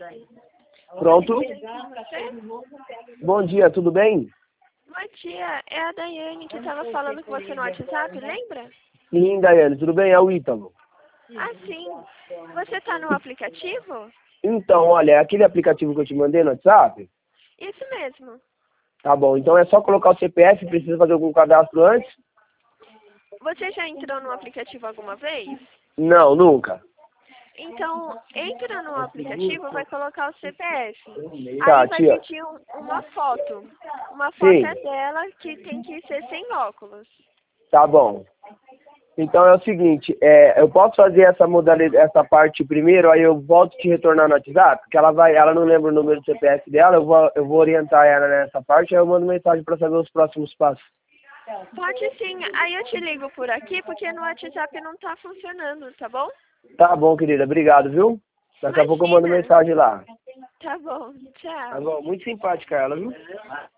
Pronto? Bom dia, tudo bem? Bom dia, é a Daiane que estava falando com você no WhatsApp, lembra? Sim, Daiane, tudo bem? É o Ítalo. Ah, sim. Você está no aplicativo? Então, olha, é aquele aplicativo que eu te mandei no WhatsApp? Isso mesmo. Tá bom, então é só colocar o CPF, precisa fazer algum cadastro antes? Você já entrou no aplicativo alguma vez? Não, nunca. Então, entra no aplicativo, vai colocar o CPF. Tá, Aí vai tia. pedir uma foto. Uma foto Sim, é dela que tem que ser sem óculos. tá bom. Então é o seguinte, eu posso fazer essa modalidade, essa parte primeiro, aí eu volto te retornar no WhatsApp, porque ela não lembra o número do CPF dela, eu vou orientar ela nessa parte, aí eu mando mensagem para saber os próximos passos. Pode sim. Aí eu te ligo por aqui, porque no WhatsApp não tá funcionando, tá bom? Tá bom, querida, obrigado, viu? Daqui a pouco eu mando Imagina. mensagem lá. Tá bom. Tá Tchau. bom, muito simpática ela, viu?